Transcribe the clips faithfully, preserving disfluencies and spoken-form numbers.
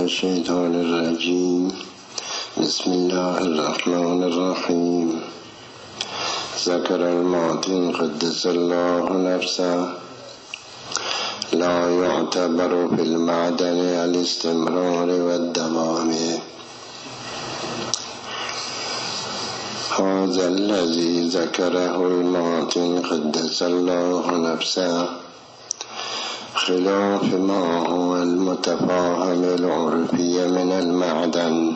الشيطان الرجيم. بسم الله الرحمن الرحيم. ذكر المعطي قدس الله نفسه لا يعتبر في المعدن الاستمرار والدوام. هذا الذي ذكره المعطي قدس الله نفسه خلاف ما هو المتفاهم العرفي من المعدن،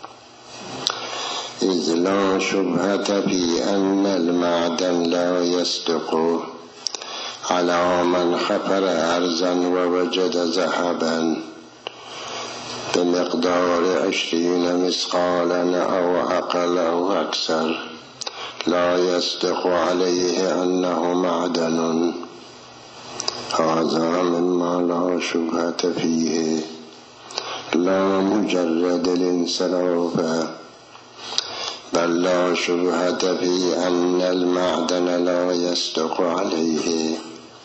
إذ لا شبهة في أن المعدن لا يصدق على من حفر أرزا ووجد ذهبا بمقدار عشرين مثقالا أو أقل أو أكثر، لا يصدق عليه أنه معدن. هذا مما لا شبهة فيه، لا مجرد الانصراف، بل لا شبهة في أن المعدن لا يصدق عليه.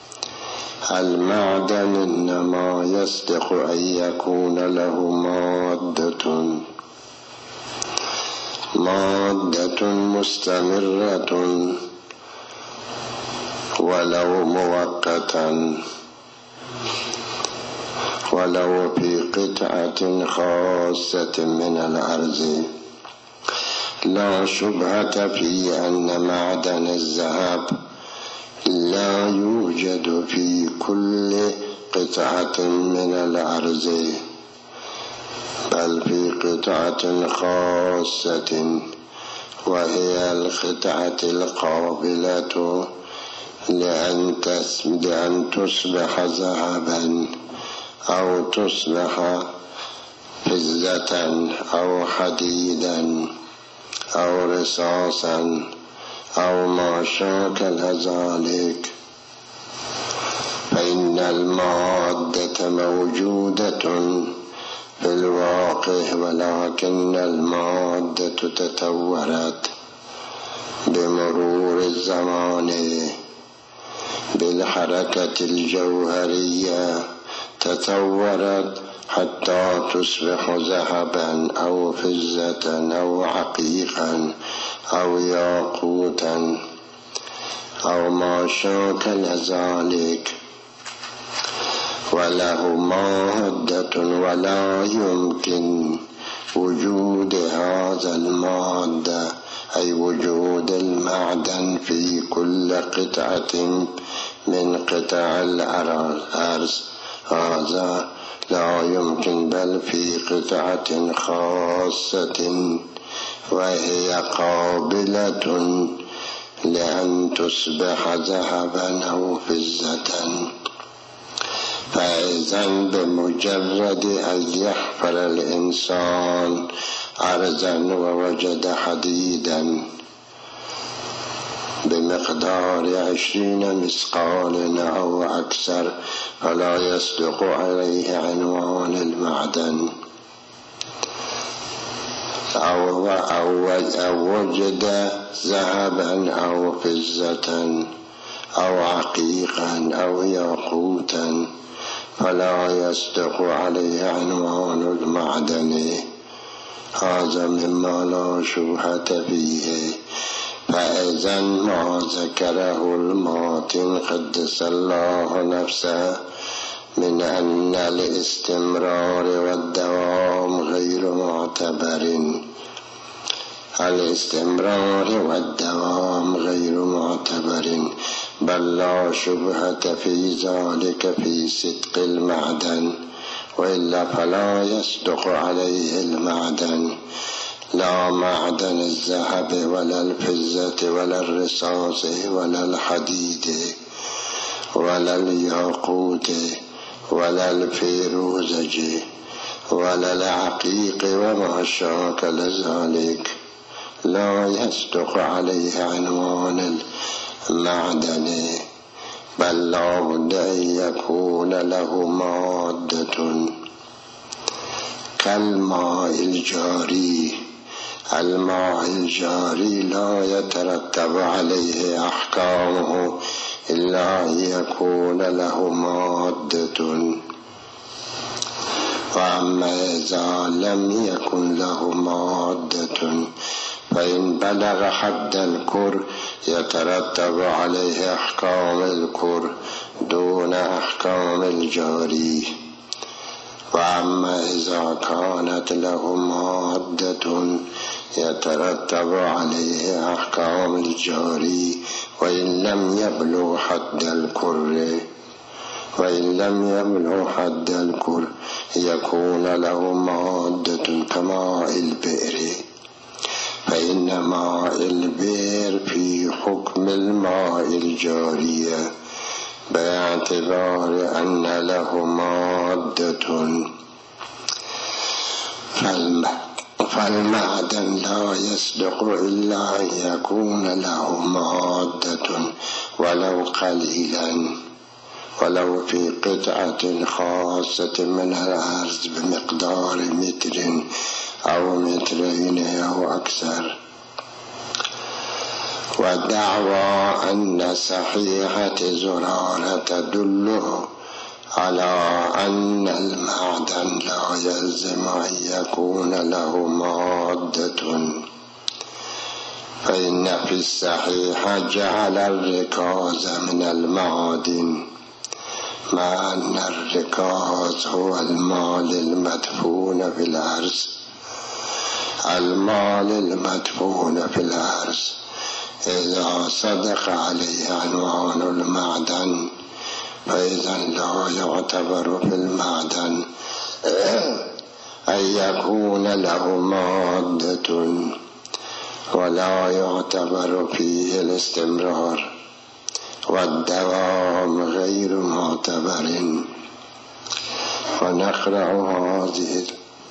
المعدن إنما يصدق أن يكون له مادة مادة مستمرة ولو مؤقتا، ولو في قطعة خاصة من الأرض. لا شبهة في أن معدن الذهب لا يوجد في كل قطعة من الأرض، بل في قطعة خاصة، وهي القطعة القابلة لأن تصبح ذهبا أو تصبح فضة أو حديدا أو رصاصا أو ما شاكل ذلك. فإن المادة موجودة في الواقع، ولكن المادة تطورت بمرور الزمان بالحركة الجوهرية، تطورت حتى تصبح ذهبا أو فضة أو عقيقا أو ياقوتا أو ما شاكل ذلك، وله مادة، ولا يمكن وجود هذا المادة أي وجود المعدن في كل قطعة من قطع الأرض. هذا لا يمكن، بل في قطعة خاصة وهي قابلة لأن تصبح ذهبا أو فضة. فإذا بمجرد أن يحفر الإنسان أرزا ووجد حديدا بمقدار عشرين مثقال أو أكثر، فلا يصدق عليه عنوان المعدن. أو, أو, أو وجد ذهبا أو فضة أو عقيقا أو ياقوتا، فلا يصدق عليه عنوان المعدن. هذا مما لا شبهة فيه. فإذا ما ذكره المعطي قدس الله نفسه من أن الاستمرار والدوام غير معتبر، الاستمرار والدوام غير معتبر، بل لا شبهة في ذلك في صدق المعدن، وإلا فلا يصدق عليه المعدن، لا معدن الذهب ولا الفضة ولا الرصاص ولا الحديد ولا الياقوت ولا الفيروزج ولا العقيق وما شاكل ذلك، لا يصدق عليه عنوان المعدن، بل لا بد أن يكون له مادة كالماء الجاري. الماء الجاري لا يترتب عليه أحكامه إلا أن يكون له مادة وأما إذا لم يكن له مادة فإن بلغ حد الكر يترتب عليه أحكام الكر دون أحكام الجاري. وأما إذا كانت له مادة يترتب عليه أحكام الجاري وإن لم يبلغ حد الكر وإن لم يبلغ حد الكر يكون له مادة كماء البئر، فإن ماء البئر في حكم الماء الجارية باعتبار أن له مادة. فالمعدن لا يصدق إلا أن يكون له مادة ولو قليلا، ولو في قطعة خاصة من الأرض بمقدار متر أو مترين أو أكثر. ودعوى أن صحيحة زرارة تدل على أن المعدن لا يلزم أن يكون له مادة، فإن في الصحيحة جعل الركاز من المعادن، مع أن الركاز هو المال المدفون في الأرض. المال المدفون في الأرض إذا صدق عليه عنوان المعدن فإذا لا يعتبر في المعدن أن يكون له مادة، ولا يعتبر فيه الاستمرار، والدوام غير معتبر. ونقرأ هذه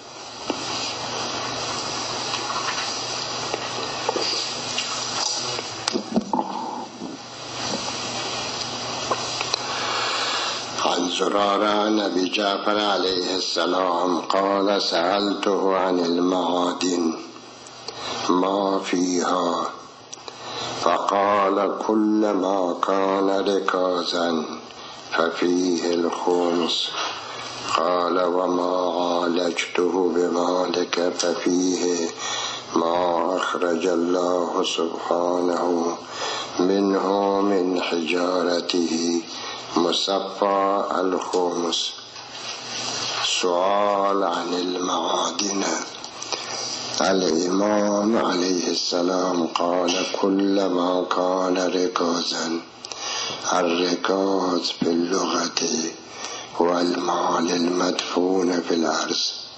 عن زرارة نبي جعفر عليه السلام قال: سألته عن المعادن ما فيها، فقال: كل ما كان ركازا ففيه الخمس. قال: وما عالجته بذلك ففيه ما أخرج الله سبحانه منه من حجارته مصفى الخمس. سؤال عن المعادن. الإمام عليه السلام قال: كل ما كان ركازا. الركاز في اللغة هو المال المدفون في الأرض.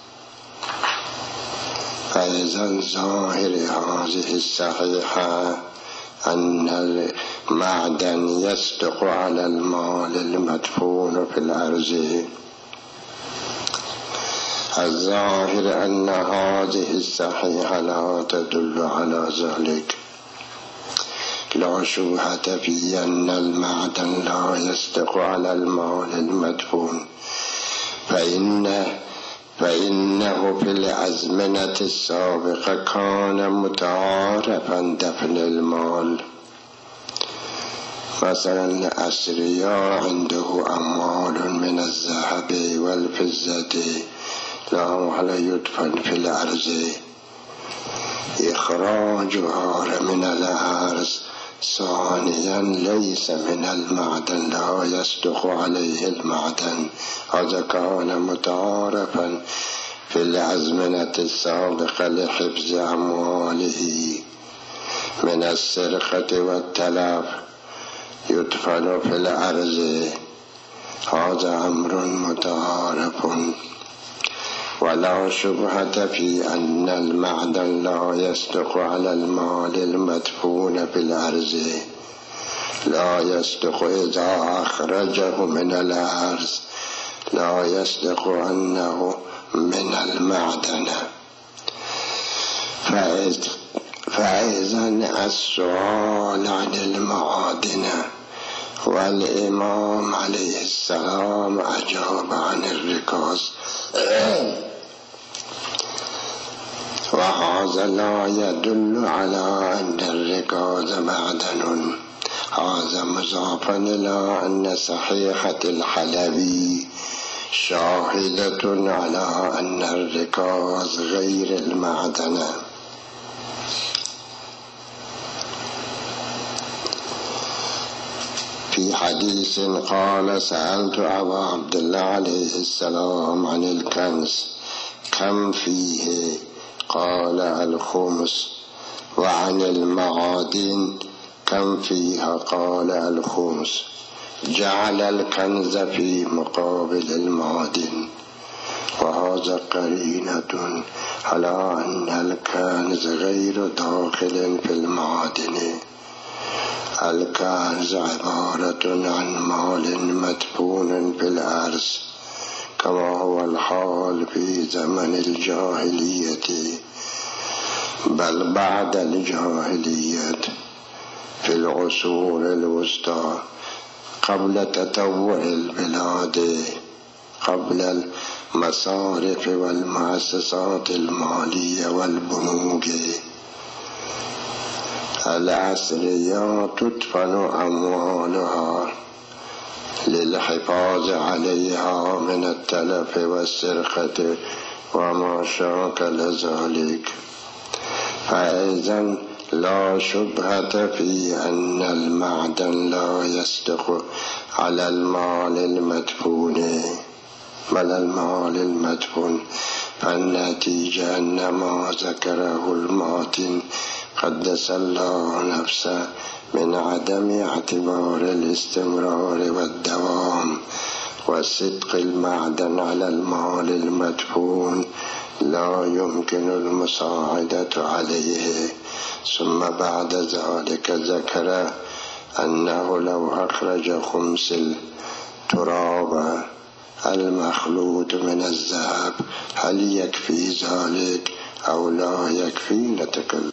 فإذا ظاهر هذه الصحيحة أن المعدن يصدق على المال المدفون في الأرض، الظاهر أن هذه الصحيحة لا تدل على ذلك. لا شبهة في أن المعدن لا يصدق على المال المدفون، فإن فإنه في الأزمنة السابقة كان متعارفا دفن المال. مثلا أثرياء عنده أموال من الذهب والفضة لا يدفن في الأرض، إخراجها من الأرض. ثانيا ليس من المعدن، لا يصدق عليه المعدن. هذا كان متعارفا في الأزمنة السابقة لحفظ أمواله من السرقة والتلف، يدفن في الأرض. هذا أمر متعارف. ولا شبهة في أن المعدن لا يصدق على المال المدفون في الأرض. لا يصدق إذا أخرجه من الأرض، لا يصدق أنه من المعدن. فإذا السؤال عن المعادن، والإمام عليه السلام أجاب عن الركاز، وهذا لا يدل على أن الركاز معدن. هذا مضاف إلى أن صحيحة الحلبي شاهدة على أن الركاز غير المعدن. في حديث قال سألت أبا عبد الله عليه السلام عن الكنز كم فيه؟ قال الخمس. وعن المعادن كم فيها؟ قال الخمس. جعل الكنز في مقابل المعادن، وهذا قرينة على أن الكنز غير داخل في المعادن. الكنز عبارة عن مال مدفون في الأرض كما هو الحال في زمن الجاهلية، بل بعد الجاهلية في العصور الوسطى قبل تطور البلاد، قبل المصارف والمؤسسات المالية والبنوك. الأثرياء تدفن أموالها للحفاظ عليها من التلف والسرقة وما شاكل ذلك. فإذن لا شبهة في أن المعدن لا يصدق على المال المدفون، بل المال المدفون. فالنتيجة أن ما ذكره الماتن قدس الله نفسه من عدم اعتبار الاستمرار والدوام وصدق المعدن على المال المدفون لا يمكن المساعدة عليه. ثم بعد ذلك ذكر أنه لو أخرج خمس التراب المخلوط من الذهب هل يكفي ذلك أو لا يكفي؟ نتكلم.